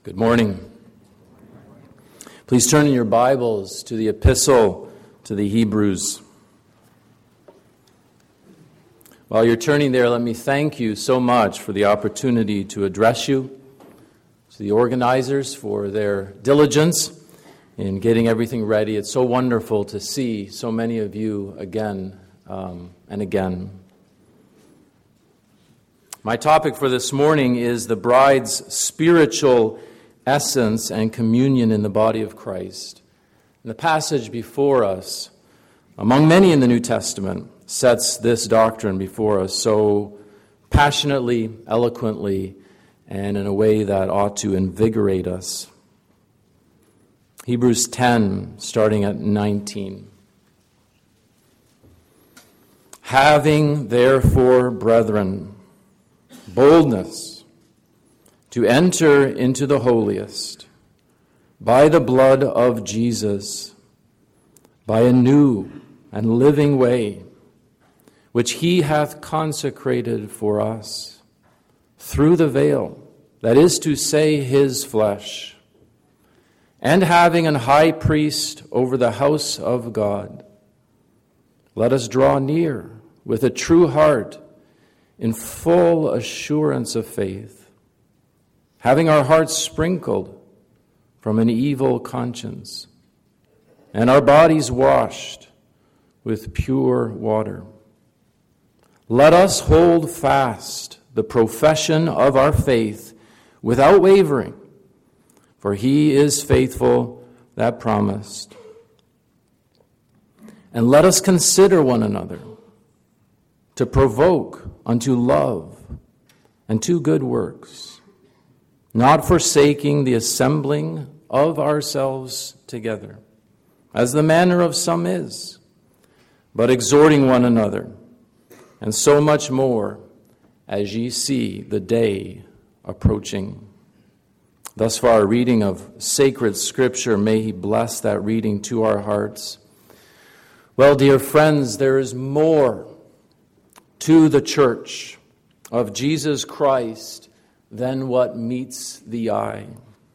Good morning. Please turn in your Bibles to the Epistle to the Hebrews. While you're turning there, let me thank you so much for the opportunity to address you, to the organizers for their diligence in getting everything ready. It's so wonderful to see so many of you again and again. My topic for this morning is the bride's spiritual essence and communion in the body of Christ. And the passage before us, among many in the New Testament, sets this doctrine before us so passionately, eloquently, and in a way that ought to invigorate us. Hebrews 10, starting at 19. Having therefore, brethren, boldness to enter into the holiest by the blood of Jesus, by a new and living way, which he hath consecrated for us through the veil, that is to say, his flesh, and having an high priest over the house of God, let us draw near with a true heart in full assurance of faith, having our hearts sprinkled from an evil conscience, and our bodies washed with pure water. Let us hold fast the profession of our faith without wavering, for he is faithful that promised. And let us consider one another to provoke unto love and to good works, not forsaking the assembling of ourselves together, as the manner of some is, but exhorting one another, and so much more as ye see the day approaching. Thus far, a reading of sacred Scripture. May he bless that reading to our hearts. Well, dear friends, there is more to the church of Jesus Christ than what meets the eye.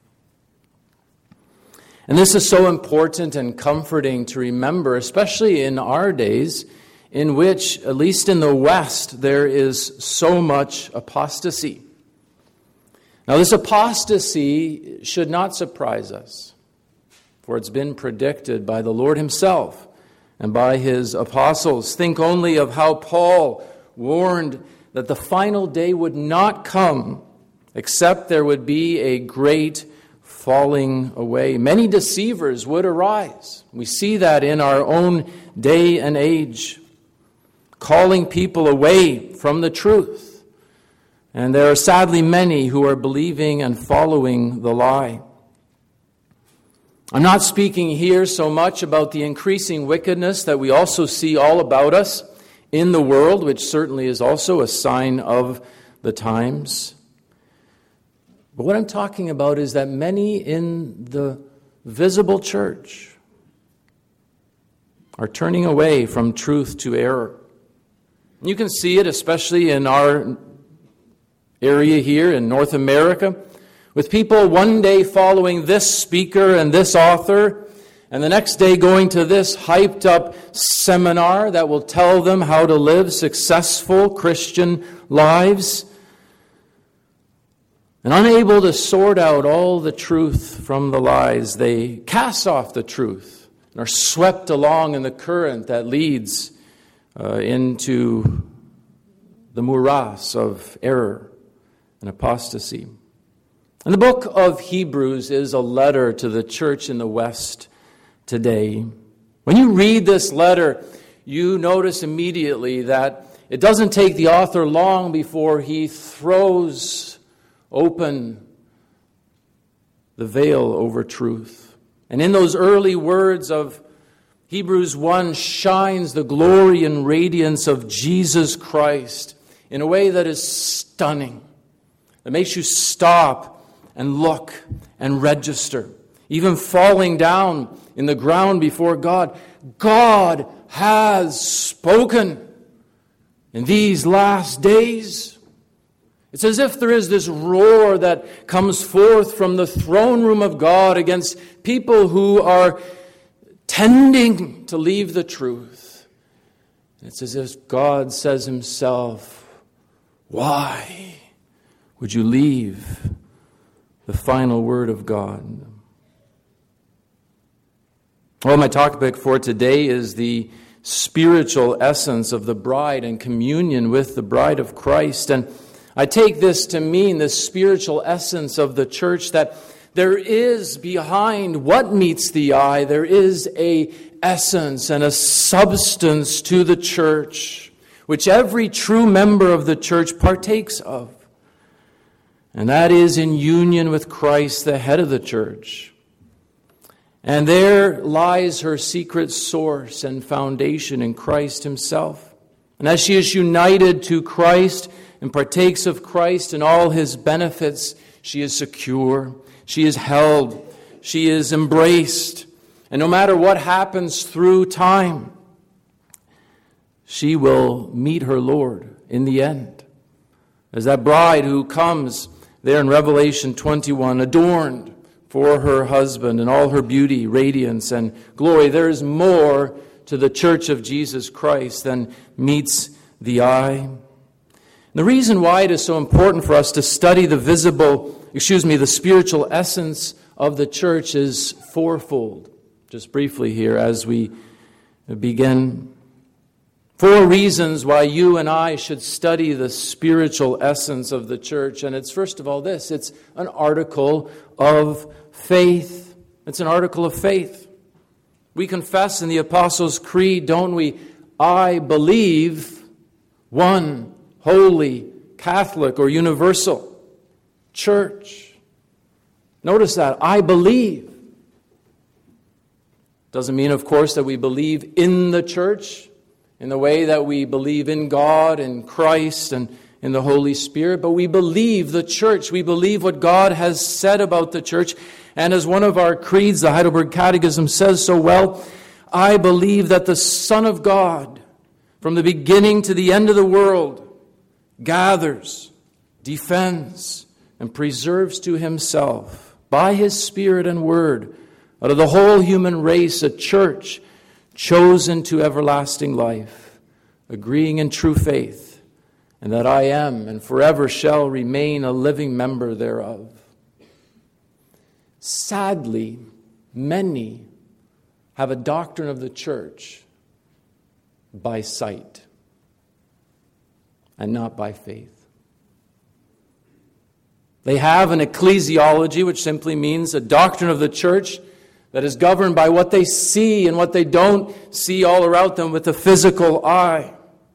And this is so important and comforting to remember, especially in our days, in which, at least in the West, there is so much apostasy. Now, this apostasy should not surprise us, for it's been predicted by the Lord himself and by his apostles. Think only of how Paul warned that the final day would not come except there would be a great falling away. Many deceivers would arise. We see that in our own day and age, calling people away from the truth. And there are sadly many who are believing and following the lie. I'm not speaking here so much about the increasing wickedness that we also see all about us in the world, which certainly is also a sign of the times. But what I'm talking about is that many in the visible church are turning away from truth to error. You can see it especially in our area here in North America, with people one day following this speaker and this author, and the next day going to this hyped up seminar that will tell them how to live successful Christian lives, and unable to sort out all the truth from the lies, they cast off the truth and are swept along in the current that leads into the morass of error and apostasy. And the book of Hebrews is a letter to the church in the West today. When you read this letter, you notice immediately that it doesn't take the author long before he throws open the veil over truth. And in those early words of Hebrews 1 shines the glory and radiance of Jesus Christ in a way that is stunning, that makes you stop and look and register, even falling down in the ground before God. God has spoken in these last days. It's as if there is this roar that comes forth from the throne room of God against people who are tending to leave the truth. It's as if God says himself, why would you leave the final word of God? Well, my topic for today is the spiritual essence of the bride and communion with the bride of Christ. And I take this to mean the spiritual essence of the church, that there is behind what meets the eye, there is a essence and a substance to the church, which every true member of the church partakes of. And that is in union with Christ, the head of the church. And there lies her secret source and foundation in Christ himself. And as she is united to Christ and partakes of Christ and all his benefits, she is secure, she is held, she is embraced. And no matter what happens through time, she will meet her Lord in the end. As that bride who comes there in Revelation 21, adorned for her husband and all her beauty, radiance, and glory. There is more to the church of Jesus Christ than meets the eye. And the reason why it is so important for us to study the spiritual essence of the church is fourfold. Just briefly here as we begin. 4 reasons why you and I should study the spiritual essence of the church. And it's first of all this, it's an article of faith. It's an article of faith. We confess in the Apostles' Creed, don't we? I believe one holy, Catholic, or universal church. Notice that. I believe. Doesn't mean, of course, that we believe in the church in the way that we believe in God and Christ and in the Holy Spirit, but we believe the church. We believe what God has said about the church. And as one of our creeds, the Heidelberg Catechism, says so well, I believe that the Son of God, from the beginning to the end of the world, gathers, defends, and preserves to himself, by his Spirit and Word, out of the whole human race, a church chosen to everlasting life, agreeing in true faith, and that I am and forever shall remain a living member thereof. Sadly, many have a doctrine of the church by sight and not by faith. They have an ecclesiology, which simply means a doctrine of the church that is governed by what they see and what they don't see all around them with the physical eye.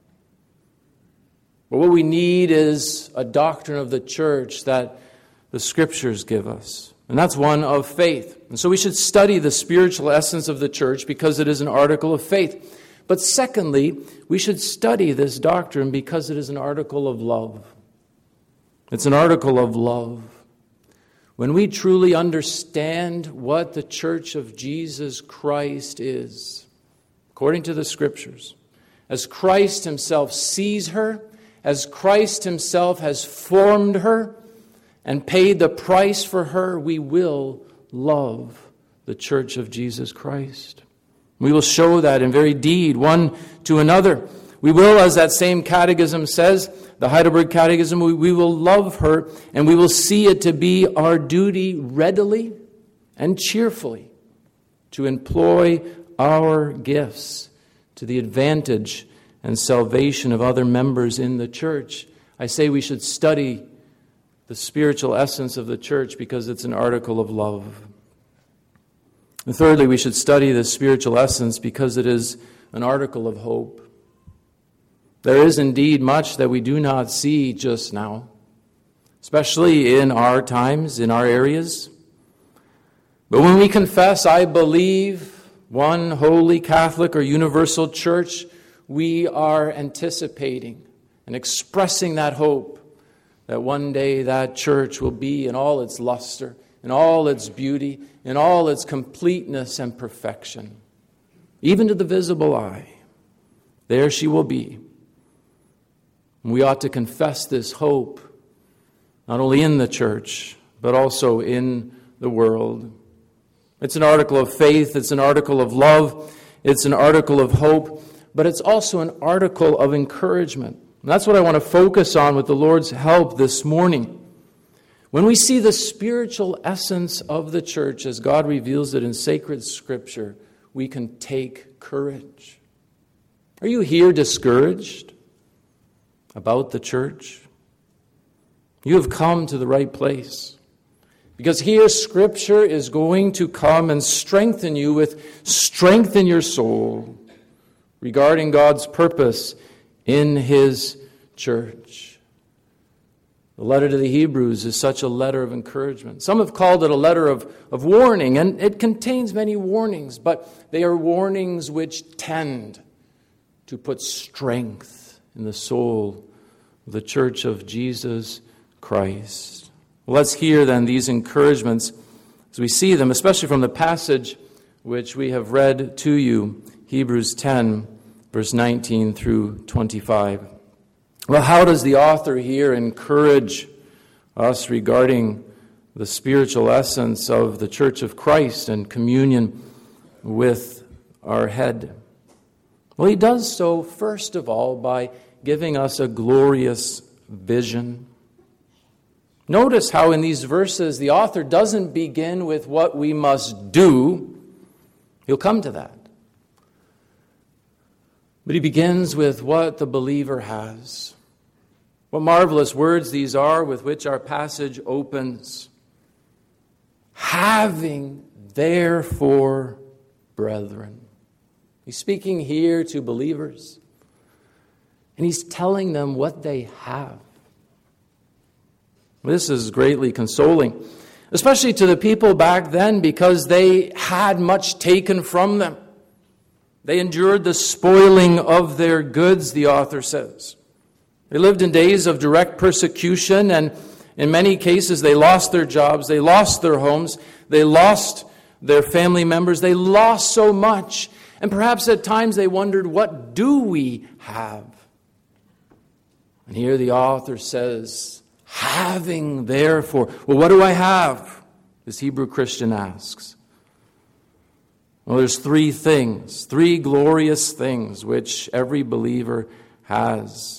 But what we need is a doctrine of the church that the Scriptures give us. And that's one of faith. And so we should study the spiritual essence of the church because it is an article of faith. But secondly, we should study this doctrine because it is an article of love. It's an article of love. When we truly understand what the church of Jesus Christ is, according to the Scriptures, as Christ himself sees her, as Christ himself has formed her and paid the price for her, we will love the church of Jesus Christ. We will show that in very deed, one to another. We will, as that same catechism says, the Heidelberg Catechism, we will love her and we will see it to be our duty readily and cheerfully to employ our gifts to the advantage and salvation of other members in the church. I say we should study the spiritual essence of the church because it's an article of love. And thirdly, we should study the spiritual essence because it is an article of hope. There is indeed much that we do not see just now, especially in our times, in our areas. But when we confess, I believe one holy Catholic or universal church, we are anticipating and expressing that hope that one day that church will be in all its luster, in all its beauty, in all its completeness and perfection. Even to the visible eye, there she will be. We ought to confess this hope not only in the church, but also in the world. It's an article of faith, it's an article of love, it's an article of hope, but it's also an article of encouragement. And that's what I want to focus on with the Lord's help this morning. When we see the spiritual essence of the church as God reveals it in sacred Scripture, we can take courage. Are you here discouraged about the church? You have come to the right place. Because here Scripture is going to come and strengthen you with strength in your soul regarding God's purpose in His church. The letter to the Hebrews is such a letter of encouragement. Some have called it a letter of warning, and it contains many warnings, but they are warnings which tend to put strength in the soul of the church of Jesus Christ. Well, let's hear then these encouragements as we see them, especially from the passage which we have read to you, Hebrews 10, verse 19 through 25. Well, how does the author here encourage us regarding the spiritual essence of the Church of Christ and communion with our head? Well, he does so, first of all, by giving us a glorious vision. Notice how in these verses the author doesn't begin with what we must do. He'll come to that. But he begins with what the believer has. What marvelous words these are with which our passage opens. Having, therefore, brethren. He's speaking here to believers. And he's telling them what they have. This is greatly consoling, especially to the people back then, because they had much taken from them. They endured the spoiling of their goods, the author says. They lived in days of direct persecution, and in many cases they lost their jobs, they lost their homes, they lost their family members, they lost so much. And perhaps at times they wondered, what do we have? And here the author says, having therefore. Well, what do I have? This Hebrew Christian asks. Well, there's three things, three glorious things which every believer has.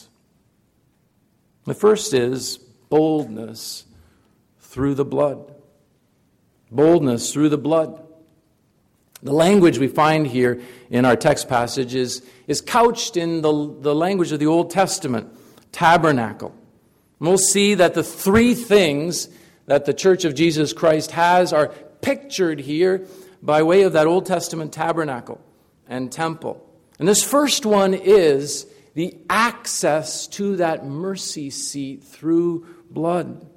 The first is boldness through the blood. Boldness through the blood. The language we find here in our text passage is couched in the language of the Old Testament, tabernacle. And we'll see that the three things that the Church of Jesus Christ has are pictured here by way of that Old Testament tabernacle and temple. And this first one is the access to that mercy seat through blood.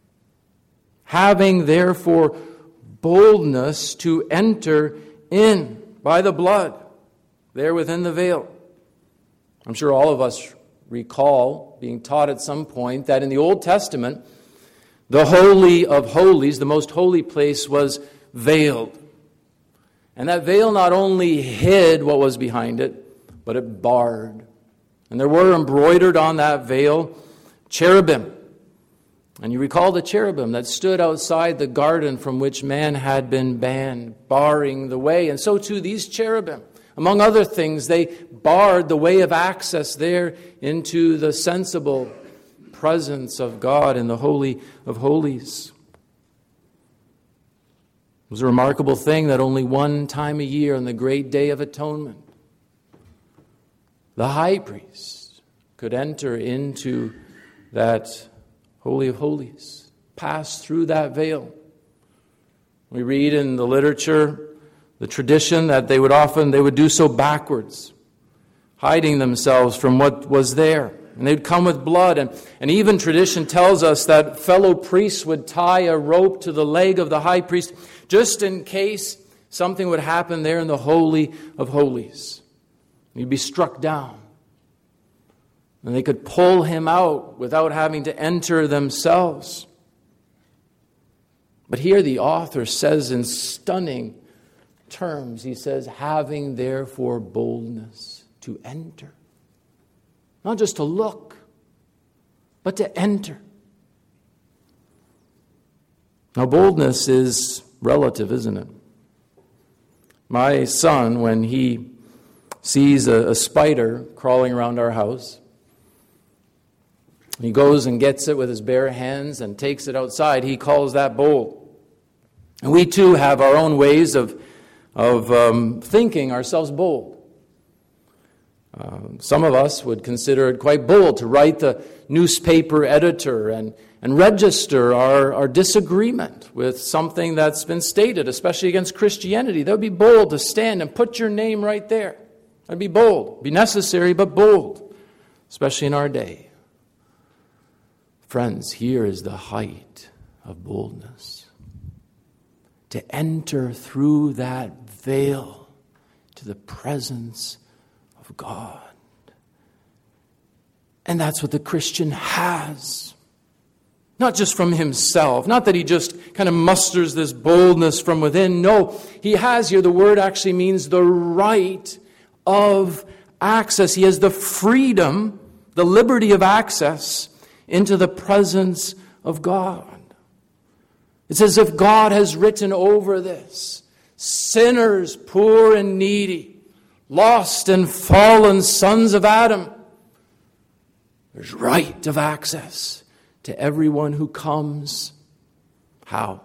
Having, therefore, boldness to enter in by the blood, there within the veil. I'm sure all of us recall being taught at some point that in the Old Testament, the Holy of Holies, the most holy place, was veiled. And that veil not only hid what was behind it, but it barred. And there were embroidered on that veil cherubim. And you recall the cherubim that stood outside the garden from which man had been banned, barring the way. And so too these cherubim, among other things, they barred the way of access there into the sensible presence of God in the Holy of Holies. It was a remarkable thing that only one time a year on the great day of atonement, the high priest could enter into that Holy of Holies, pass through that veil. We read in the literature, the tradition that they would do so backwards, hiding themselves from what was there. And they'd come with blood. And even tradition tells us that fellow priests would tie a rope to the leg of the high priest just in case something would happen there in the Holy of Holies. He'd be struck down. And they could pull him out without having to enter themselves. But here the author says in stunning terms, he says, having therefore boldness to enter. Not just to look, but to enter. Now, boldness is relative, isn't it? My son, when he sees a spider crawling around our house, he goes and gets it with his bare hands and takes it outside. He calls that bold. And we too have our own ways of thinking ourselves bold. Some of us would consider it quite bold to write the newspaper editor and register our disagreement with something that's been stated, especially against Christianity. That would be bold to stand and put your name right there. That would be bold. Be necessary, but bold, especially in our day. Friends, here is the height of boldness. To enter through that veil to the presence of God. And that's what the Christian has. Not just from himself. Not that he just kind of musters this boldness from within. No, he has here, the word actually means the right of access. He has the freedom, the liberty of access into the presence of God. It's as if God has written over this. Sinners, poor and needy, lost and fallen sons of Adam. There's right of access to everyone who comes. How?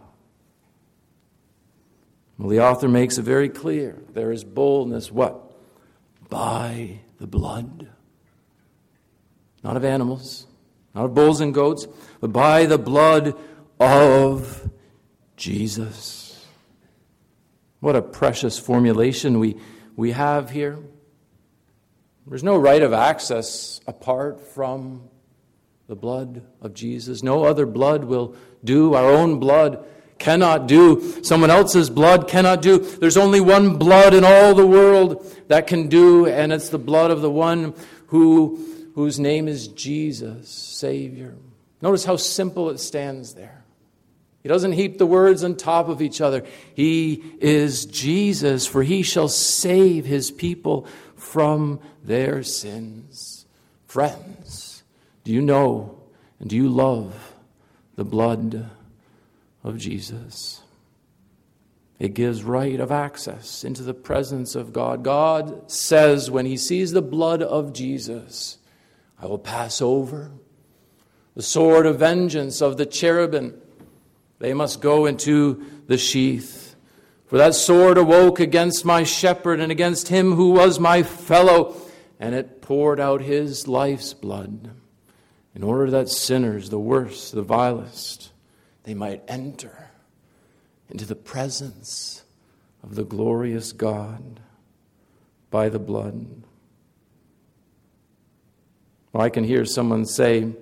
Well, the author makes it very clear. There is boldness, what? By the blood. Not of animals, not of bulls and goats, but by the blood of Jesus. What a precious formulation we have here. There's no right of access apart from the blood of Jesus. No other blood will do. Our own blood cannot do. Someone else's blood cannot do. There's only one blood in all the world that can do, and it's the blood of the one whose name is Jesus, Savior. Notice how simple it stands there. He doesn't heap the words on top of each other. He is Jesus, for he shall save his people from their sins. Friends, do you know and do you love the blood of Jesus? It gives right of access into the presence of God. God says when he sees the blood of Jesus, I will pass over. The sword of vengeance of the cherubim, they must go into the sheath. For that sword awoke against my shepherd and against him who was my fellow, and it poured out his life's blood, in order that sinners, the worst, the vilest, they might enter into the presence of the glorious God by the blood. Well, I can hear someone say,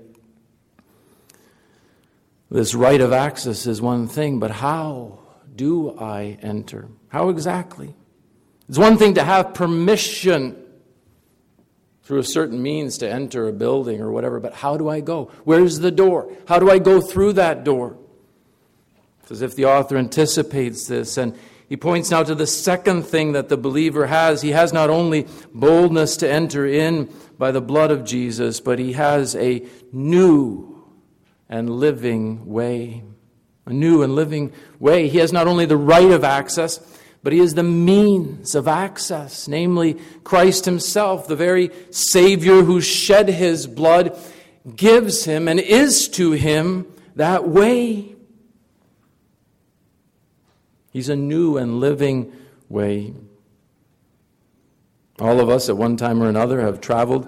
this right of access is one thing, but how do I enter? How exactly? It's one thing to have permission through a certain means to enter a building or whatever, but how do I go? Where's the door? How do I go through that door? It's as if the author anticipates this, and he points now to the second thing that the believer has. He has not only boldness to enter in by the blood of Jesus, but he has a new and living way. A new and living way. He has not only the right of access, but he has the means of access, namely Christ himself, the very Savior who shed his blood, gives him and is to him that way. He's a new and living way. All of us at one time or another have traveled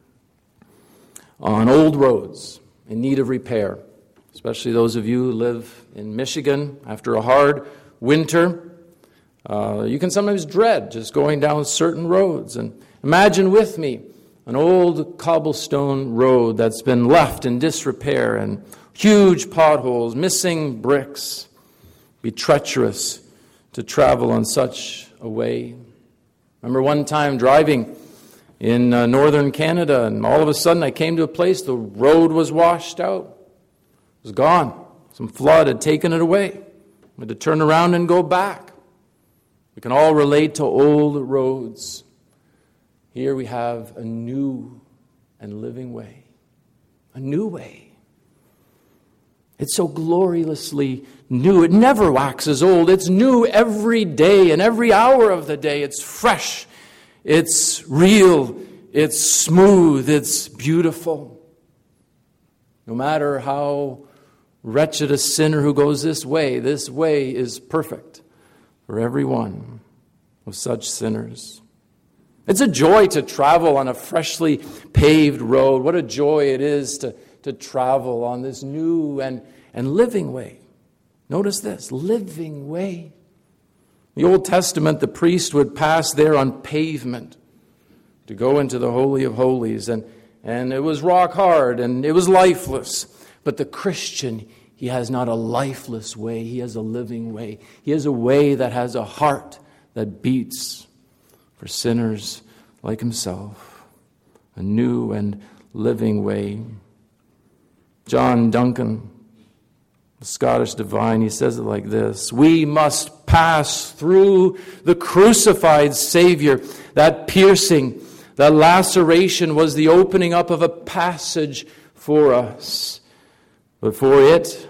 on old roads in need of repair, especially those of you who live in Michigan after a hard winter. You can sometimes dread just going down certain roads. And imagine with me an old cobblestone road that's been left in disrepair and huge potholes, missing bricks. Be treacherous to travel on such a way. Remember one time driving in northern Canada, and all of a sudden I came to a place, the road was washed out. It was gone. Some flood had taken it away. We had to turn around and go back. We can all relate to old roads. Here we have a new and living way. A new way. It's so gloriously new. It never waxes old. It's new every day and every hour of the day. It's fresh. It's real. It's smooth. It's beautiful. No matter how wretched a sinner who goes this way is perfect for every one of such sinners. It's a joy to travel on a freshly paved road. What a joy it is to travel on this new and living way. Notice this, living way. In the Old Testament, the priest would pass there on pavement to go into the Holy of Holies. And it was rock hard and it was lifeless. But the Christian, he has not a lifeless way. He has a living way. He has a way that has a heart that beats for sinners like himself. A new and living way. John Duncan, the Scottish divine, he says it like this: we must pass through the crucified Savior. That piercing, that laceration was the opening up of a passage for us. But for it,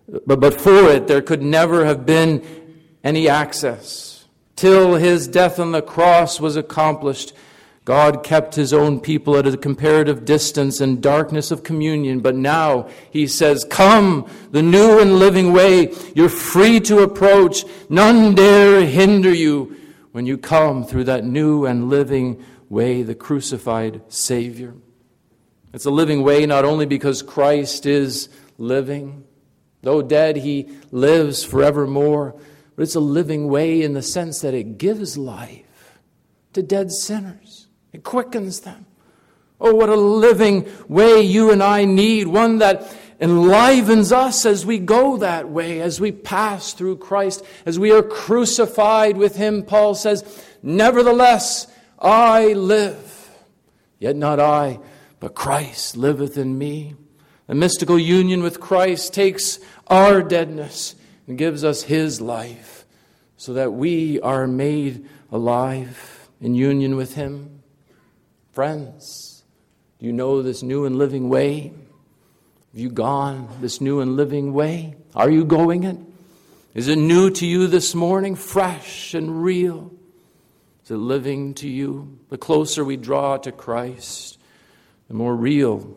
there could never have been any access. Till his death on the cross was accomplished, God kept his own people at a comparative distance and darkness of communion. But now he says, come, the new and living way. You're free to approach. None dare hinder you when you come through that new and living way, the crucified Savior. It's a living way not only because Christ is living. Though dead, he lives forevermore. But it's a living way in the sense that it gives life to dead sinners. It quickens them. Oh, what a living way you and I need. One that enlivens us as we go that way, as we pass through Christ, as we are crucified with him. Paul says, nevertheless, I live. Yet not I, but Christ liveth in me. The mystical union with Christ takes our deadness and gives us his life so that we are made alive in union with him. Friends, do you know this new and living way? Have you gone this new and living way? Are you going it? Is it new to you this morning, fresh and real? Is it living to you? The closer we draw to Christ, the more real,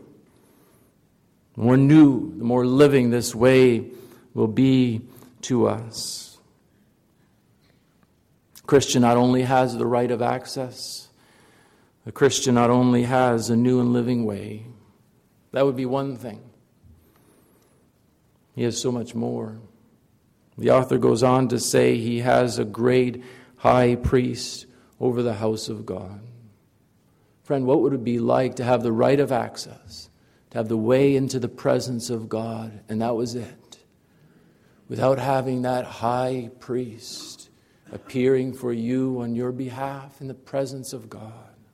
the more new, the more living this way will be to us. A Christian not only has the right of access, a Christian not only has a new and living way. That would be one thing. He has so much more. The author goes on to say he has a great high priest over the house of God. Friend, what would it be like to have the right of access, to have the way into the presence of God, and that was it, without having that high priest appearing for you on your behalf in the presence of God?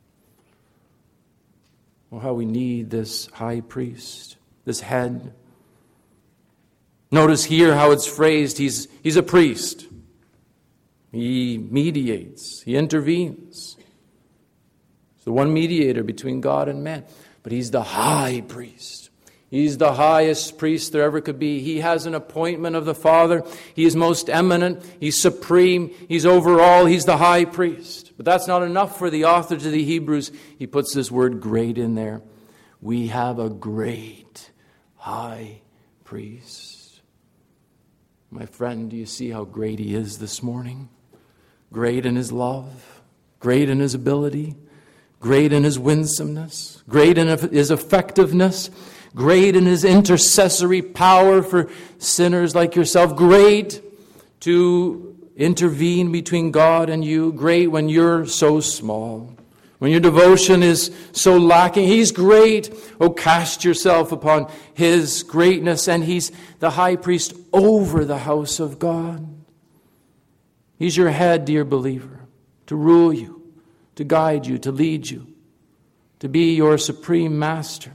Oh, how we need this high priest, this head. Notice here how it's phrased. He's a priest. He mediates. He intervenes. He's the one mediator between God and man. But he's the high priest. He's the highest priest there ever could be. He has an appointment of the Father. He is most eminent. He's supreme. He's over all. He's the high priest. But that's not enough for the author to the Hebrews. He puts this word great in there. We have a great high priest. My friend, do you see how great he is this morning? Great in his love, great in his ability, great in his winsomeness, great in his effectiveness, great in his intercessory power for sinners like yourself, great to intervene between God and you, great when you're so small, when your devotion is so lacking. He's great. Oh, cast yourself upon his greatness, and he's the high priest over the house of God. He's your head, dear believer, to rule you, to guide you, to lead you, to be your supreme master,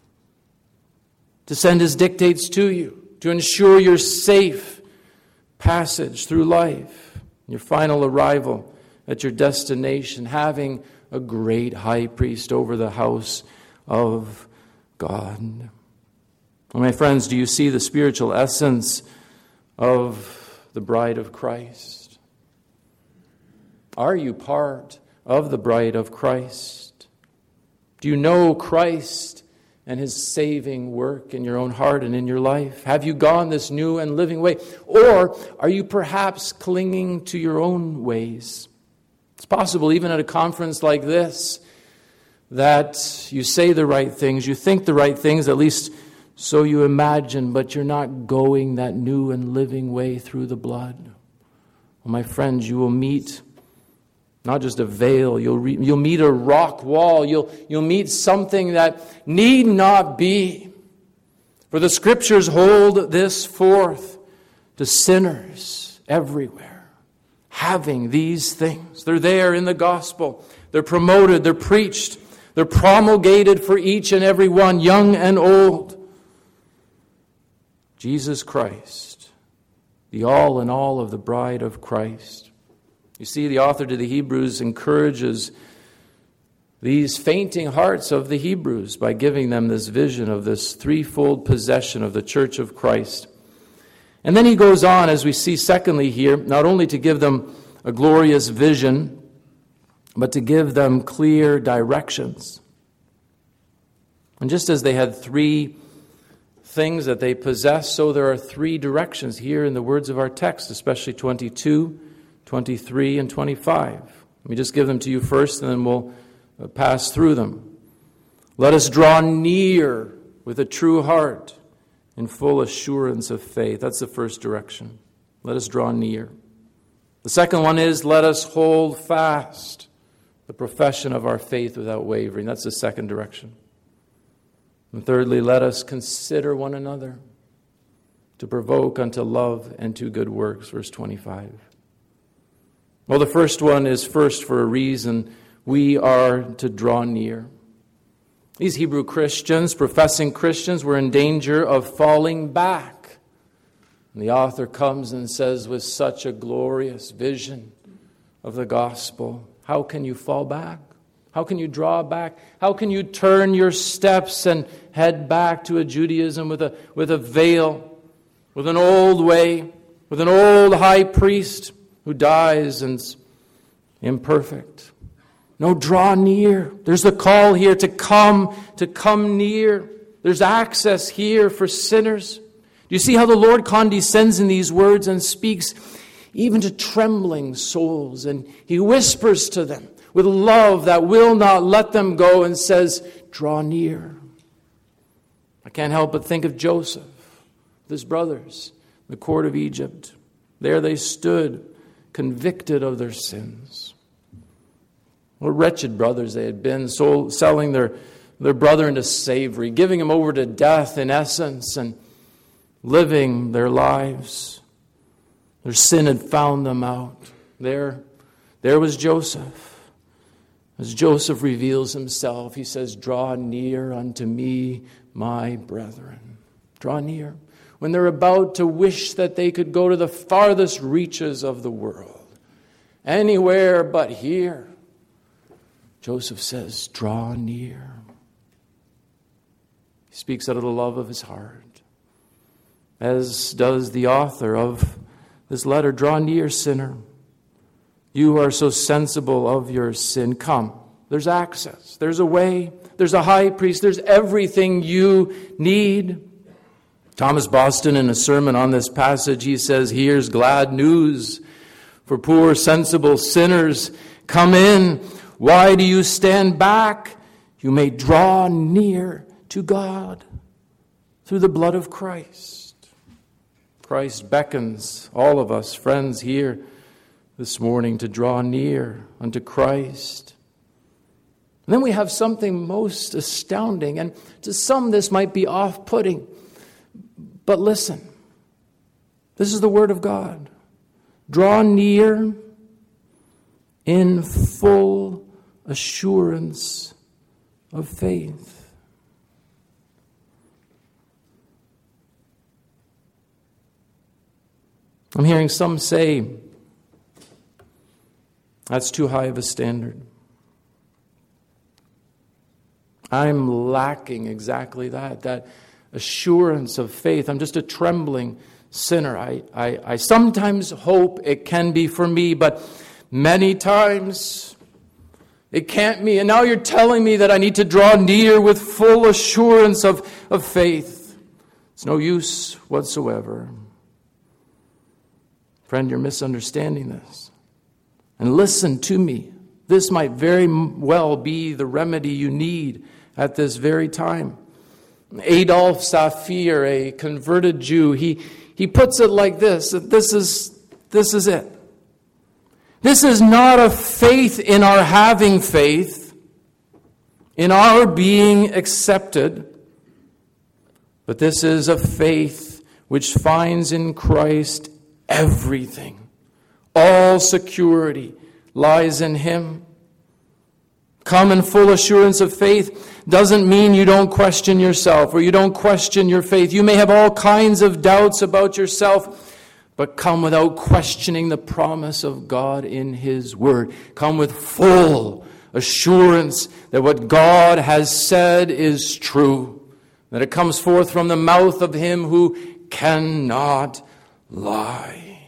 to send his dictates to you, to ensure your safe passage through life, your final arrival at your destination, having a great high priest over the house of God. Well, my friends, do you see the spiritual essence of the bride of Christ? Are you part of the bride of Christ? Do you know Christ and his saving work in your own heart and in your life? Have you gone this new and living way? Or are you perhaps clinging to your own ways? It's possible, even at a conference like this, that you say the right things, you think the right things, at least so you imagine, but you're not going that new and living way through the blood. Well, my friends, you will meet not just a veil, you'll meet a rock wall, you'll meet something that need not be. For the Scriptures hold this forth to sinners everywhere, having these things. They're there in the gospel. They're promoted, they're preached, they're promulgated for each and every one, young and old. Jesus Christ, the all in all of the bride of Christ. You see, the author to the Hebrews encourages these fainting hearts of the Hebrews by giving them this vision of this threefold possession of the church of Christ. And then he goes on, as we see secondly here, not only to give them a glorious vision, but to give them clear directions. And just as they had three things that they possess, so there are three directions here in the words of our text, especially 22, 23, and 25. Let me just give them to you first, and then we'll pass through them. Let us draw near with a true heart in full assurance of faith. That's the first direction. Let us draw near. The second one is, let us hold fast the profession of our faith without wavering. That's the second direction. And thirdly, let us consider one another to provoke unto love and to good works, verse 25. Well, the first one is first for a reason. We are to draw near. These Hebrew Christians, professing Christians, were in danger of falling back. And the author comes and says, with such a glorious vision of the gospel, how can you fall back? How can you draw back? How can you turn your steps and head back to a Judaism with a veil, with an old way, with an old high priest who dies and's imperfect? No, draw near. There's the call here to come near. There's access here for sinners. Do you see how the Lord condescends in these words and speaks even to trembling souls? And he whispers to them with love that will not let them go and says, draw near. I can't help but think of Joseph, with his brothers, in the court of Egypt. There they stood, convicted of their sins. What wretched brothers they had been, selling their brother into slavery, giving him over to death in essence, and living their lives. Their sin had found them out. There was Joseph. As Joseph reveals himself, he says, draw near unto me, my brethren. Draw near. When they're about to wish that they could go to the farthest reaches of the world, anywhere but here, Joseph says, draw near. He speaks out of the love of his heart, as does the author of this letter. Draw near, sinner. You are so sensible of your sin. Come. There's access. There's a way. There's a high priest. There's everything you need. Thomas Boston, in a sermon on this passage, he says, here's glad news for poor, sensible sinners. Come in. Why do you stand back? You may draw near to God through the blood of Christ. Christ beckons all of us, friends, here this morning to draw near unto Christ. And then we have something most astounding, and to some this might be off-putting. But listen, this is the word of God. Draw near in full assurance of faith. I'm hearing some say, that's too high of a standard. I'm lacking exactly that assurance of faith. I'm just a trembling sinner. I sometimes hope it can be for me, but many times it can't be. And now you're telling me that I need to draw near with full assurance of faith. It's no use whatsoever. Friend, you're misunderstanding this. And listen to me. This might very well be the remedy you need at this very time. Adolf Saphir, a converted Jew, he puts it like this. This is it. This is not a faith in our having faith, in our being accepted, but this is a faith which finds in Christ everything. All security lies in Him. Come in full assurance of faith doesn't mean you don't question yourself or you don't question your faith. You may have all kinds of doubts about yourself, but come without questioning the promise of God in His Word. Come with full assurance that what God has said is true, that it comes forth from the mouth of Him who cannot lie.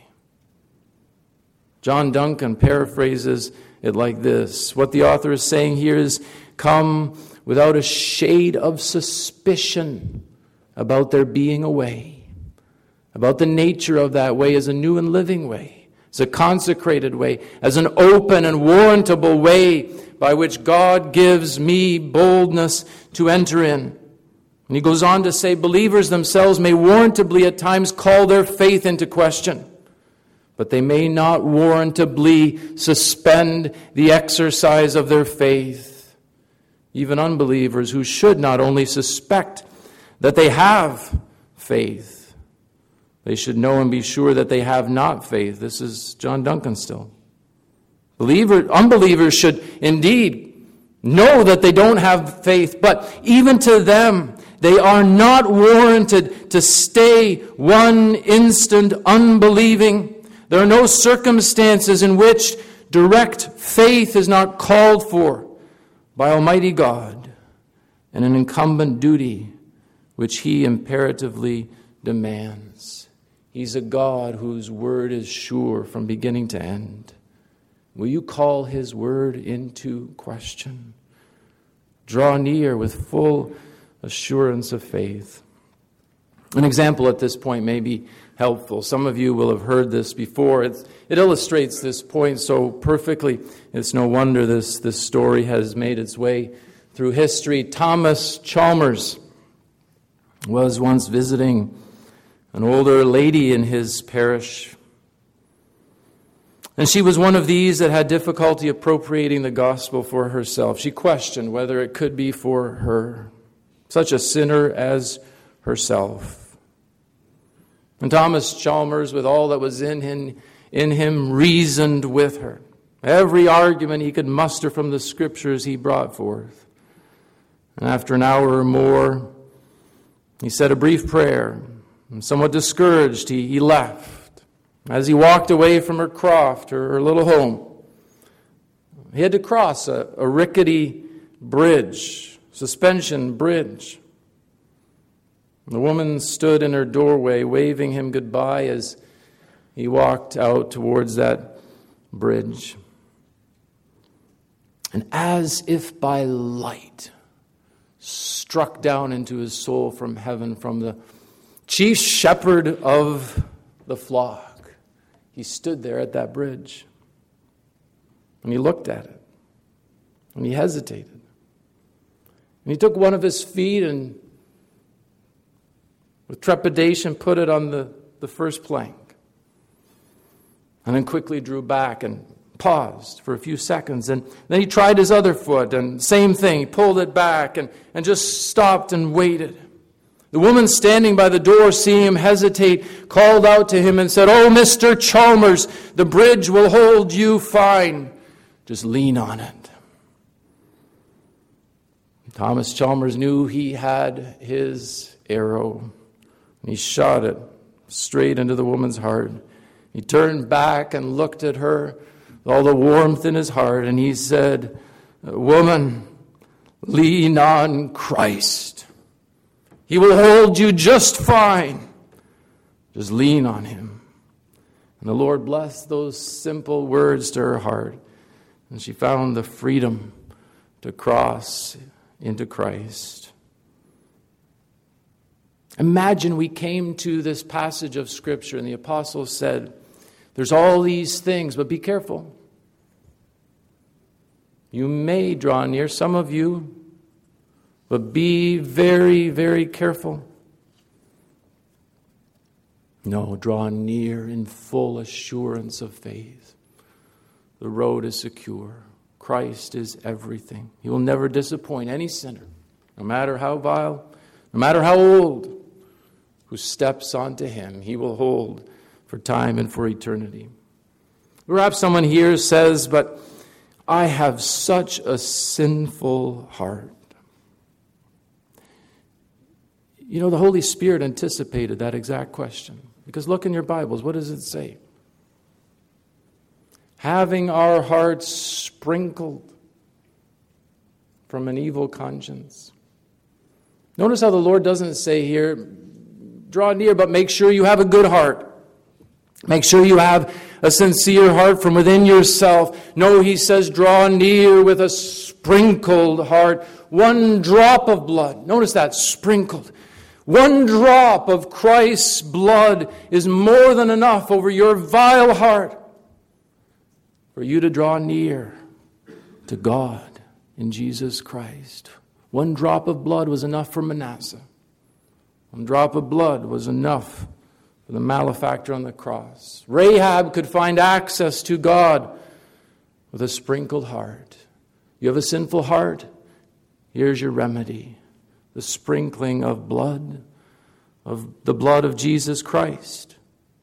John Duncan paraphrases it like this. What the author is saying here is, come without a shade of suspicion about there being a way, about the nature of that way as a new and living way, as a consecrated way, as an open and warrantable way by which God gives me boldness to enter in. And he goes on to say, believers themselves may warrantably at times call their faith into question, but they may not warrantably suspend the exercise of their faith. Even unbelievers who should not only suspect that they have faith, they should know and be sure that they have not faith. This is John Duncan still. Unbelievers should indeed know that they don't have faith, but even to them, they are not warranted to stay one instant unbelieving. There are no circumstances in which direct faith is not called for by Almighty God, and an incumbent duty which He imperatively demands. He's a God whose word is sure from beginning to end. Will you call His word into question? Draw near with full assurance of faith. An example at this point may be helpful. Some of you will have heard this before. It illustrates this point so perfectly. It's no wonder this story has made its way through history. Thomas Chalmers was once visiting an older lady in his parish. And she was one of these that had difficulty appropriating the gospel for herself. She questioned whether it could be for her, such a sinner as herself. And Thomas Chalmers, with all that was in him, reasoned with her. Every argument he could muster from the Scriptures he brought forth. And after an hour or more, he said a brief prayer. And somewhat discouraged, he left. As he walked away from her croft, her little home, he had to cross a rickety bridge, suspension bridge. The woman stood in her doorway, waving him goodbye as he walked out towards that bridge. And as if by light, struck down into his soul from heaven, from the chief shepherd of the flock, he stood there at that bridge. And he looked at it. And he hesitated. And he took one of his feet and with trepidation put it on the first plank. And then quickly drew back and paused for a few seconds. And then he tried his other foot, and same thing. He pulled it back and just stopped and waited. The woman standing by the door, seeing him hesitate, called out to him and said, "Oh, Mr. Chalmers, the bridge will hold you fine. Just lean on it." Thomas Chalmers knew he had his arrow. He shot it straight into the woman's heart. He turned back and looked at her with all the warmth in his heart, and he said, "Woman, lean on Christ. He will hold you just fine. Just lean on him. And the Lord blessed those simple words to her heart. And she found the freedom to cross into Christ. Imagine we came to this passage of Scripture and the apostle said, there's all these things, but be careful. You may draw near, some of you, but be very, very careful. No, draw near in full assurance of faith. The road is secure. Christ is everything. He will never disappoint any sinner, no matter how vile, no matter how old, who steps onto him. He will hold for time and for eternity. Perhaps someone here says, but I have such a sinful heart. You know, the Holy Spirit anticipated that exact question. Because look in your Bibles, what does it say? Having our hearts sprinkled from an evil conscience. Notice how the Lord doesn't say here, draw near, but make sure you have a good heart. Make sure you have a sincere heart from within yourself. No, he says, draw near with a sprinkled heart. One drop of blood. Notice that, sprinkled. One drop of Christ's blood is more than enough over your vile heart for you to draw near to God in Jesus Christ. One drop of blood was enough for Manasseh. One drop of blood was enough for the malefactor on the cross. Rahab could find access to God with a sprinkled heart. You have a sinful heart? Here's your remedy. The sprinkling of blood, of the blood of Jesus Christ.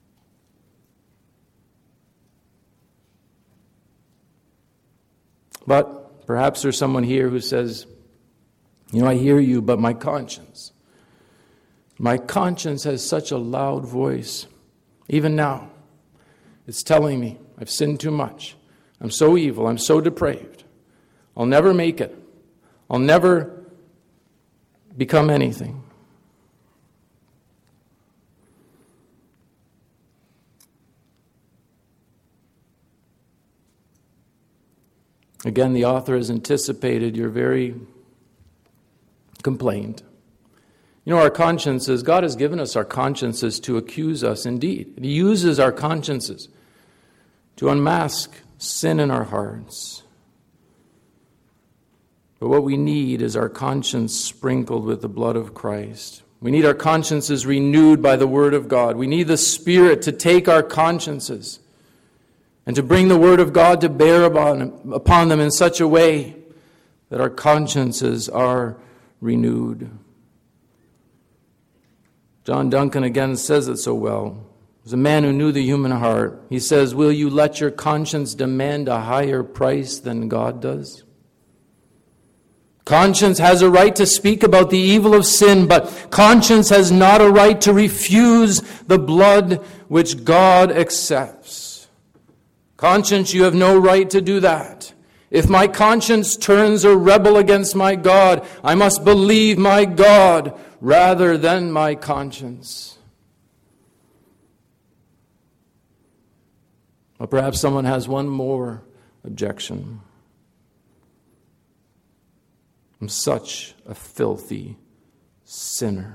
But perhaps there's someone here who says, you know, I hear you, but my conscience has such a loud voice. Even now, it's telling me I've sinned too much. I'm so evil. I'm so depraved. I'll never make it. I'll never become anything. Again, the author has anticipated your very complaint. You know, our consciences, God has given us our consciences to accuse us indeed. He uses our consciences to unmask sin in our hearts. But what we need is our conscience sprinkled with the blood of Christ. We need our consciences renewed by the Word of God. We need the Spirit to take our consciences and to bring the Word of God to bear upon them in such a way that our consciences are renewed. John Duncan again says it so well. As a man who knew the human heart, he says, will you let your conscience demand a higher price than God does? Conscience has a right to speak about the evil of sin, but conscience has not a right to refuse the blood which God accepts. Conscience, you have no right to do that. If my conscience turns a rebel against my God, I must believe my God rather than my conscience. Or perhaps someone has one more objection. I'm such a filthy sinner.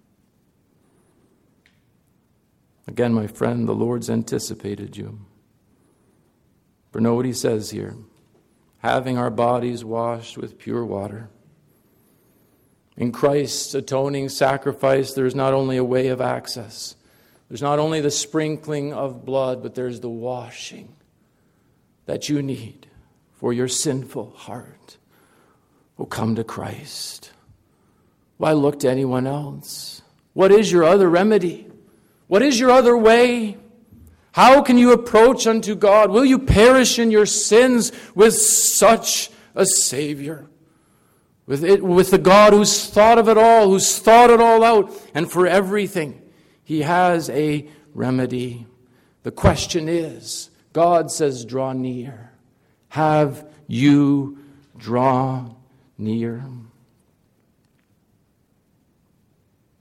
Again, my friend, the Lord's anticipated you. For know what he says here. Having our bodies washed with pure water. In Christ's atoning sacrifice, there's not only a way of access. There's not only the sprinkling of blood, but there's the washing that you need for your sinful heart. Oh, come to Christ. Why look to anyone else? What is your other remedy? What is your other way? How can you approach unto God? Will you perish in your sins with such a Savior? With the God who's thought of it all, who's thought it all out, and for everything, he has a remedy. The question is, God says, draw near. Have you drawn near?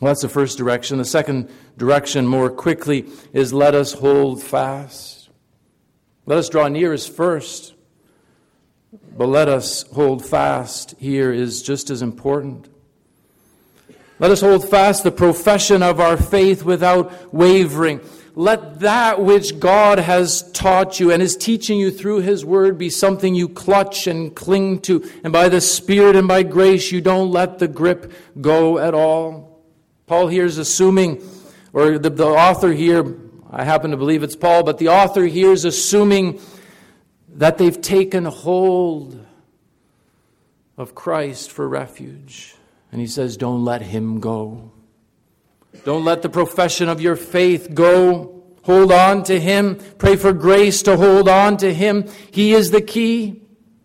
Well, that's the first direction. The second direction, more quickly, is let us hold fast. Let us draw near is first, but let us hold fast here is just as important. Let us hold fast the profession of our faith without wavering. Let that which God has taught you and is teaching you through His Word be something you clutch and cling to. And by the Spirit and by grace, you don't let the grip go at all. Paul here is assuming, or the author here, I happen to believe it's Paul, but the author here is assuming that they've taken hold of Christ for refuge. And he says, don't let Him go. Don't let the profession of your faith go. Hold on to Him. Pray for grace to hold on to Him. He is the key.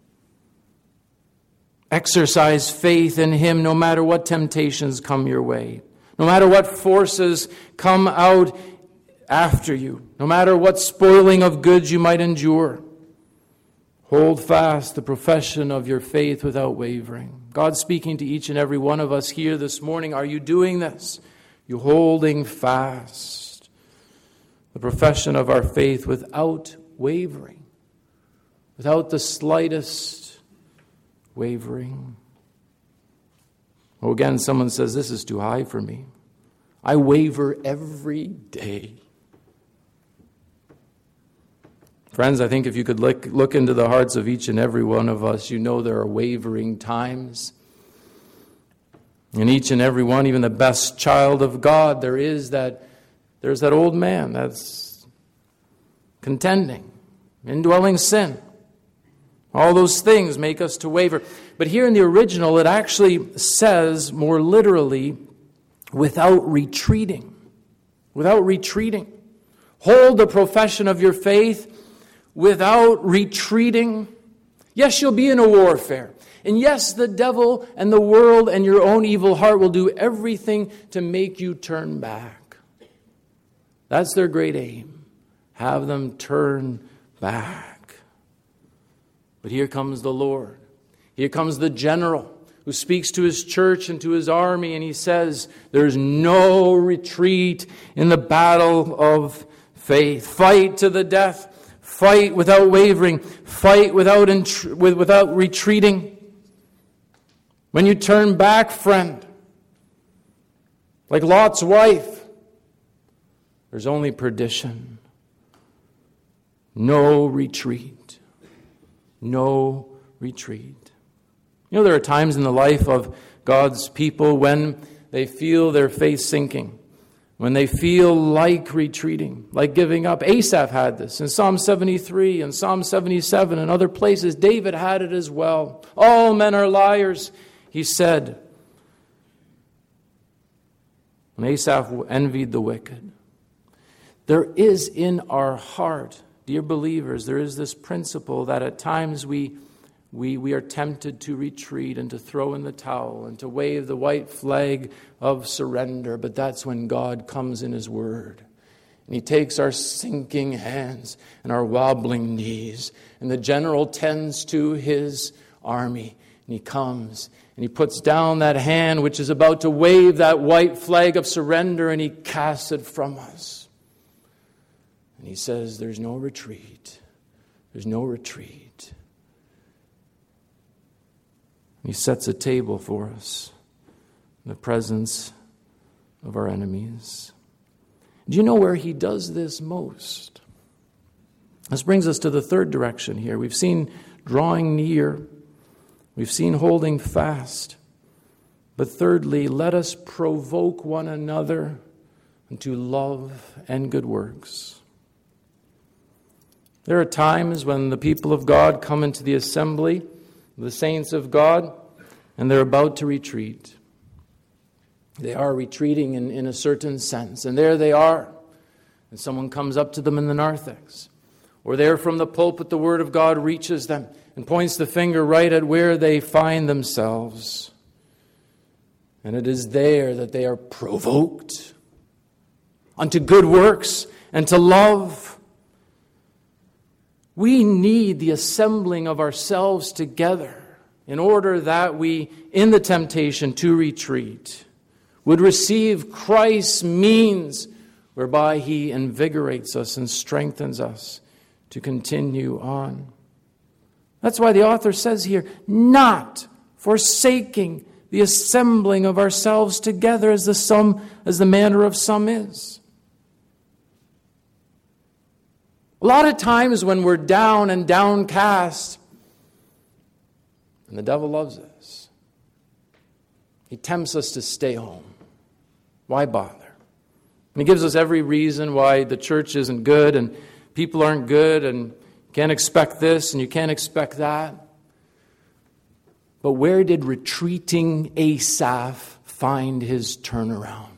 Exercise faith in Him no matter what temptations come your way. No matter what forces come out after you. No matter what spoiling of goods you might endure. Hold fast the profession of your faith without wavering. God's speaking to each and every one of us here this morning. Are you doing this? You holding fast the profession of our faith without wavering, without the slightest wavering. Oh, again, someone says, this is too high for me. I waver every day. Friends, I think if you could look into the hearts of each and every one of us, you know there are wavering times. In each and every one, even the best child of God, there's that old man that's contending, indwelling sin. All those things make us to waver. But here in the original, it actually says more literally, without retreating. Without retreating. Hold the profession of your faith without retreating. Yes, you'll be in a warfare. And yes, the devil and the world and your own evil heart will do everything to make you turn back. That's their great aim. Have them turn back. But here comes the Lord. Here comes the general who speaks to his church and to his army, and he says, there's no retreat in the battle of faith. Fight to the death. Fight without wavering. Fight without retreating. When you turn back, friend, like Lot's wife, there's only perdition. No retreat. No retreat. You know, there are times in the life of God's people when they feel their faith sinking, when they feel like retreating, like giving up. Asaph had this in Psalm 73 and Psalm 77 and other places. David had it as well. All men are liars, he said. And Asaph envied the wicked. There is in our heart, dear believers, there is this principle that at times we are tempted to retreat and to throw in the towel and to wave the white flag of surrender. But that's when God comes in His Word. And He takes our sinking hands and our wobbling knees. And the general tends to his army. And He comes and He puts down that hand which is about to wave that white flag of surrender, and He casts it from us. And He says, there's no retreat. There's no retreat. He sets a table for us in the presence of our enemies. Do you know where He does this most? This brings us to the third direction here. We've seen drawing near. We've seen holding fast. But thirdly, let us provoke one another unto love and good works. There are times when the people of God come into the assembly, the saints of God, and they're about to retreat. They are retreating in a certain sense. And there they are. And someone comes up to them in the narthex. Or there from the pulpit the Word of God reaches them and points the finger right at where they find themselves. And it is there that they are provoked unto good works and to love. We need the assembling of ourselves together in order that we, in the temptation to retreat, would receive Christ's means whereby he invigorates us and strengthens us to continue on. That's why the author says here, not forsaking the assembling of ourselves together as the manner of some is. A lot of times when we're down and downcast, and the devil loves us, he tempts us to stay home. Why bother? And he gives us every reason why the church isn't good and people aren't good and you can't expect this and you can't expect that. But where did retreating Asaph find his turnaround?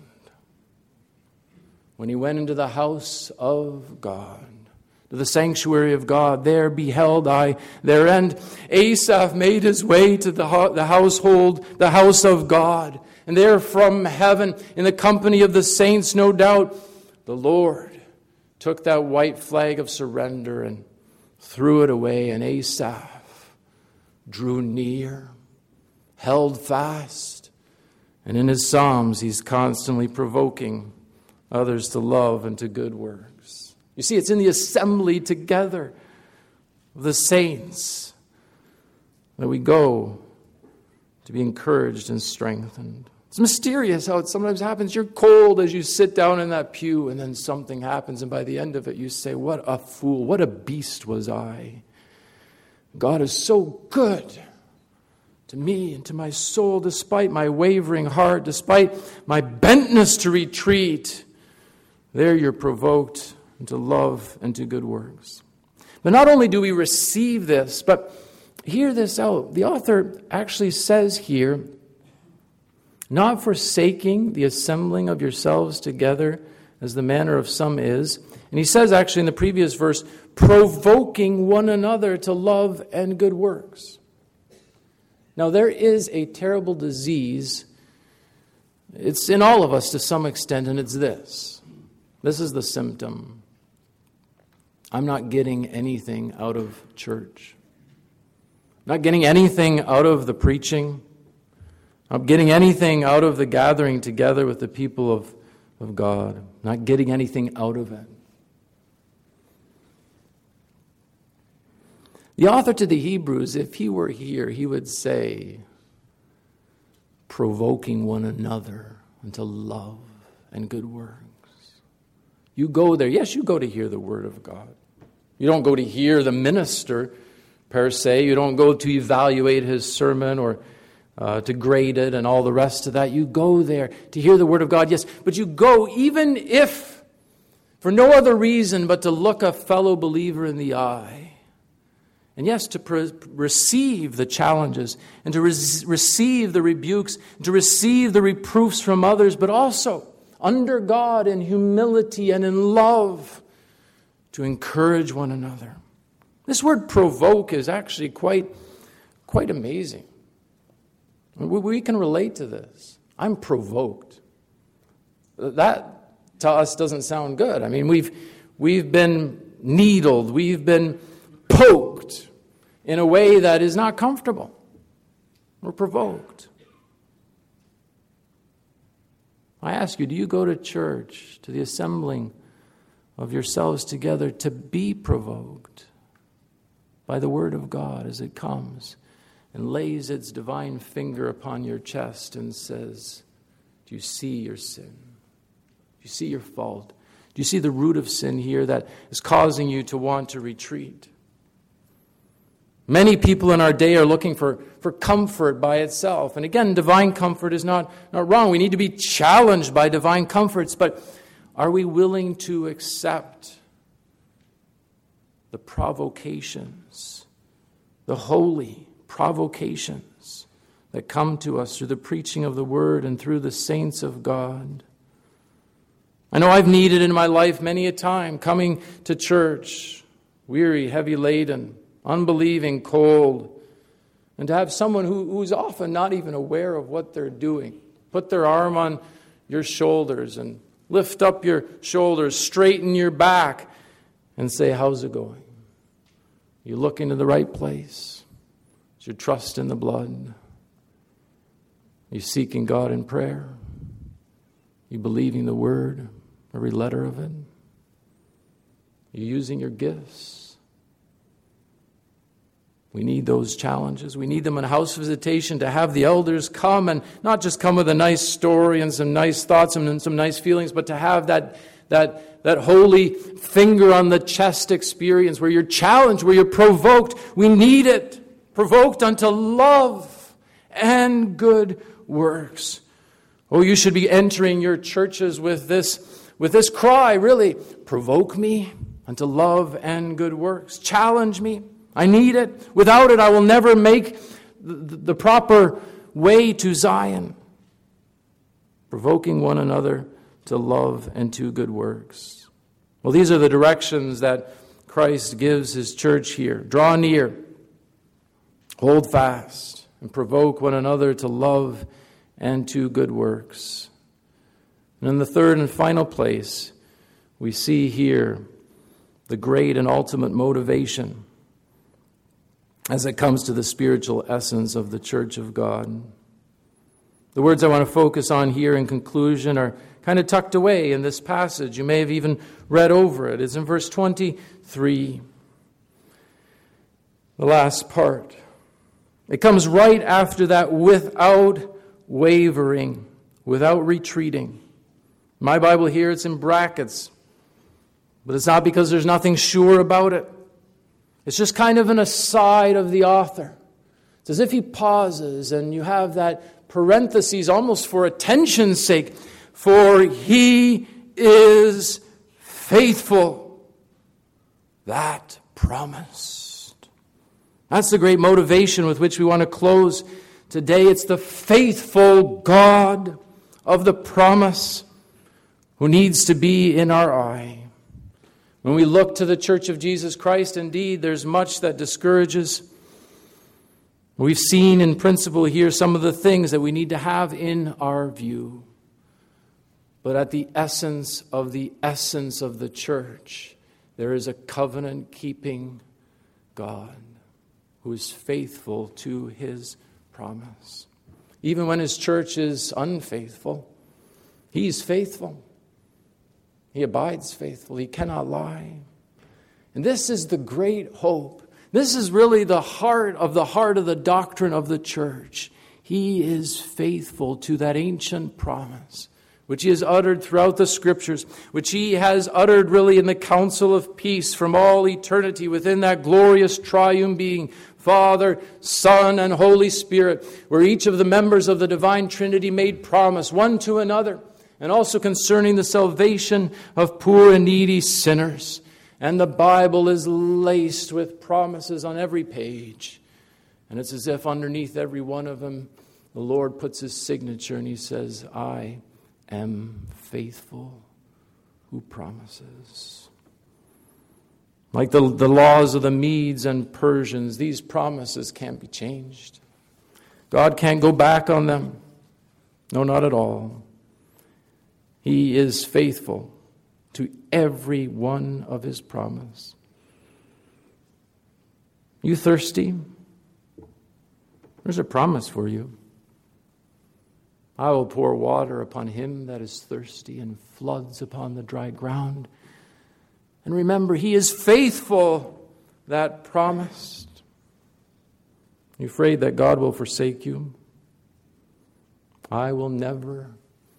When he went into the house of God, to the sanctuary of God, there beheld I their end. Asaph made his way to the household, the house of God. And there from heaven, in the company of the saints, no doubt, the Lord took that white flag of surrender and threw it away. And Asaph drew near, held fast. And in his psalms, he's constantly provoking others to love and to good works. You see, it's in the assembly together of the saints that we go to be encouraged and strengthened. It's mysterious how it sometimes happens. You're cold as you sit down in that pew, and then something happens, and by the end of it you say, what a fool, what a beast was I. God is so good to me and to my soul, despite my wavering heart, despite my bentness to retreat. There you're provoked into love and to good works. But not only do we receive this, but hear this out. The author actually says here, not forsaking the assembling of yourselves together as the manner of some is. And he says actually in the previous verse, provoking one another to love and good works. Now there is a terrible disease. It's in all of us to some extent, and it's this. This is the symptom. I'm not getting anything out of church. I'm not getting anything out of the preaching. I'm getting anything out of the gathering together with the people of God. I'm not getting anything out of it. The author to the Hebrews, if he were here, he would say, provoking one another unto love and good works. You go there. Yes, you go to hear the word of God. You don't go to hear the minister per se. You don't go to evaluate his sermon or to grade it and all the rest of that. You go there to hear the word of God, yes. But you go even if for no other reason but to look a fellow believer in the eye. And yes, to receive the challenges and to receive the rebukes, and to receive the reproofs from others, but also under God in humility and in love to encourage one another. This word provoke is actually quite amazing. We can relate to this. I'm provoked. That to us doesn't sound good. I mean, we've been needled, we've been poked in a way that is not comfortable. We're provoked. I ask you, do you go to church, to the assembling of yourselves together to be provoked by the word of God as it comes and lays its divine finger upon your chest and says, do you see your sin? Do you see your fault? Do you see the root of sin here that is causing you to want to retreat? Many people in our day are looking for comfort by itself. And again, divine comfort is not wrong. We need to be challenged by divine comforts, but are we willing to accept the provocations, the holy provocations that come to us through the preaching of the word and through the saints of God? I know I've needed in my life many a time coming to church, weary, heavy laden, unbelieving, cold, and to have someone who's often not even aware of what they're doing put their arm on your shoulders and lift up your shoulders, straighten your back, and say, how's it going? You looking to the right place? Is your trust in the blood? Are you seeking God in prayer? You believing the word, every letter of it? You using your gifts? We need those challenges. We need them in house visitation, to have the elders come and not just come with a nice story and some nice thoughts and some nice feelings, but to have that holy finger on the chest experience where you're challenged, where you're provoked. We need it. Provoked unto love and good works. Oh, you should be entering your churches with this cry, really. Provoke me unto love and good works. Challenge me. I need it. Without it, I will never make the proper way to Zion. Provoking one another to love and to good works. Well, these are the directions that Christ gives his church here. Draw near, hold fast, and provoke one another to love and to good works. And in the third and final place, we see here the great and ultimate motivation as it comes to the spiritual essence of the church of God. The words I want to focus on here in conclusion are kind of tucked away in this passage. You may have even read over it. It's in verse 23, the last part. It comes right after that, without wavering, without retreating. My Bible here, it's in brackets, but it's not because there's nothing sure about it. It's just kind of an aside of the author. It's as if he pauses and you have that parentheses almost for attention's sake. For he is faithful that promised. That's the great motivation with which we want to close today. It's the faithful God of the promise who needs to be in our eye. When we look to the Church of Jesus Christ, indeed, there's much that discourages. We've seen in principle here some of the things that we need to have in our view. But at the essence of the church, there is a covenant-keeping God who is faithful to his promise. Even when his church is unfaithful, he's faithful. He abides faithful. He cannot lie. And this is the great hope. This is really the heart of the doctrine of the church. He is faithful to that ancient promise, which he has uttered throughout the Scriptures, which he has uttered really in the council of peace from all eternity within that glorious triune being, Father, Son, and Holy Spirit, where each of the members of the divine Trinity made promise one to another, and also concerning the salvation of poor and needy sinners. And the Bible is laced with promises on every page. And it's as if underneath every one of them, the Lord puts his signature and he says, I am faithful who promises. Like the laws of the Medes and Persians, these promises can't be changed. God can't go back on them. No, not at all. He is faithful to every one of his promise. You thirsty? There's a promise for you. I will pour water upon him that is thirsty and floods upon the dry ground. And remember, he is faithful that promised. Are you afraid that God will forsake you? I will never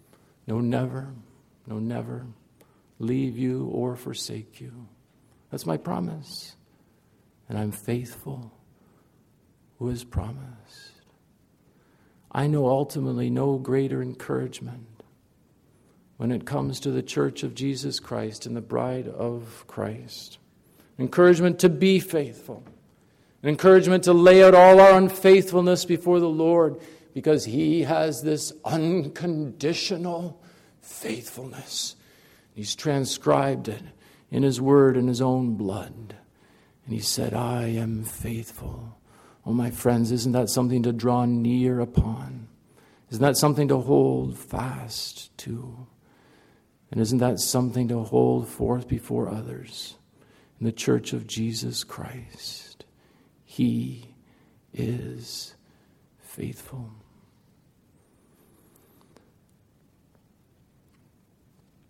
leave you or forsake you. That's my promise. And I'm faithful who has promised. I know ultimately no greater encouragement when it comes to the church of Jesus Christ and the bride of Christ. Encouragement to be faithful. Encouragement to lay out all our unfaithfulness before the Lord, because he has this unconditional faithfulness. He's transcribed it in his word and his own blood. And he said, I am faithful. Oh, my friends, isn't that something to draw near upon? Isn't that something to hold fast to? And isn't that something to hold forth before others in the church of Jesus Christ? He is faithful.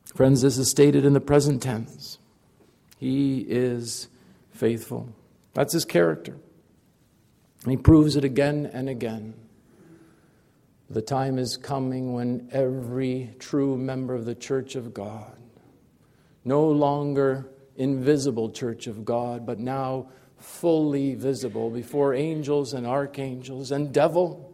Friends, this is stated in the present tense. He is faithful. That's his character. And he proves it again and again. The time is coming when every true member of the church of God, no longer invisible church of God, but now fully visible before angels and archangels and devil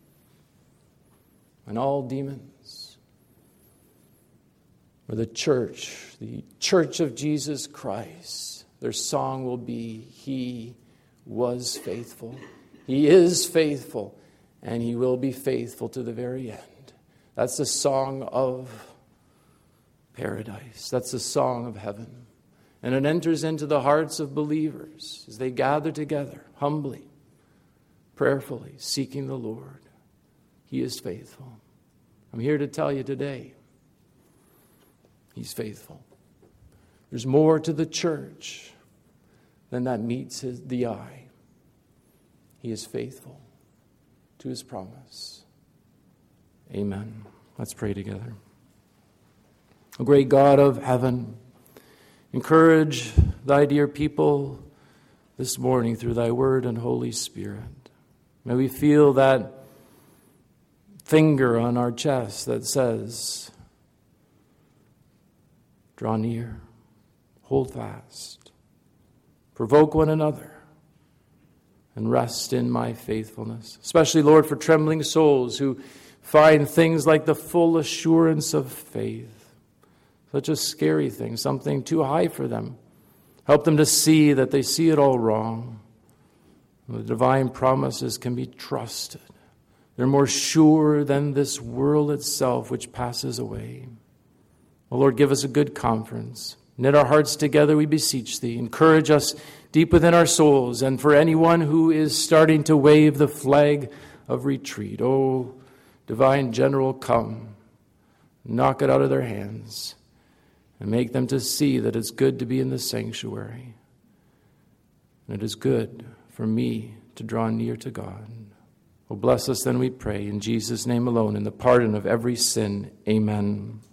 and all demons, where the church of Jesus Christ, their song will be, He was faithful. He is faithful, and He will be faithful to the very end. That's the song of paradise. That's the song of heaven. And it enters into the hearts of believers as they gather together, humbly, prayerfully, seeking the Lord. He is faithful. I'm here to tell you today, He's faithful. There's more to the church than that meets the eye. He is faithful to His promise. Amen. Let's pray together. O great God of heaven, encourage thy dear people this morning through thy word and Holy Spirit. May we feel that finger on our chest that says, draw near, hold fast, provoke one another, and rest in my faithfulness. Especially, Lord, for trembling souls who find things like the full assurance of faith such a scary thing, something too high for them. Help them to see that they see it all wrong. The divine promises can be trusted. They're more sure than this world itself, which passes away. Oh, Lord, give us a good conference. Knit our hearts together, we beseech Thee. Encourage us deep within our souls. And for anyone who is starting to wave the flag of retreat, oh, divine general, come. Knock it out of their hands. And make them to see that it's good to be in the sanctuary. And it is good for me to draw near to God. Oh, bless us then, we pray, in Jesus' name alone, in the pardon of every sin. Amen.